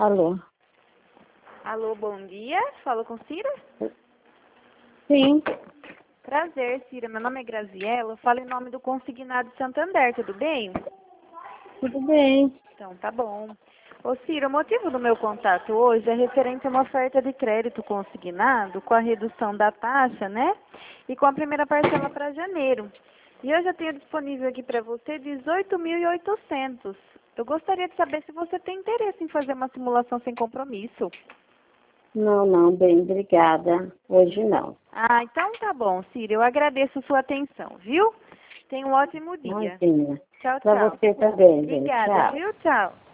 Alô? Alô, bom dia. Falo com Cira? Sim, Prazer, Cira. Meu nome é Graziella. Eu falo em nome do Consignado Santander, tudo bem? tudo bem. Então, tá bom. Ô, Cira, o motivo do meu contato hoje é referente a uma oferta de crédito consignado com a redução da taxa, né? E com a primeira parcela para janeiro. E hoje eu tenho disponível aqui para você 18.800. Eu gostaria de saber se você tem interesse em fazer uma simulação sem compromisso. Não, bem, obrigada. Hoje não. Ah, então tá bom, Cira. Eu agradeço a sua atenção, viu? Tenha um ótimo dia. Imagina. Tchau, Para tchau. você também, gente. Obrigada, Tchau. viu? Tchau.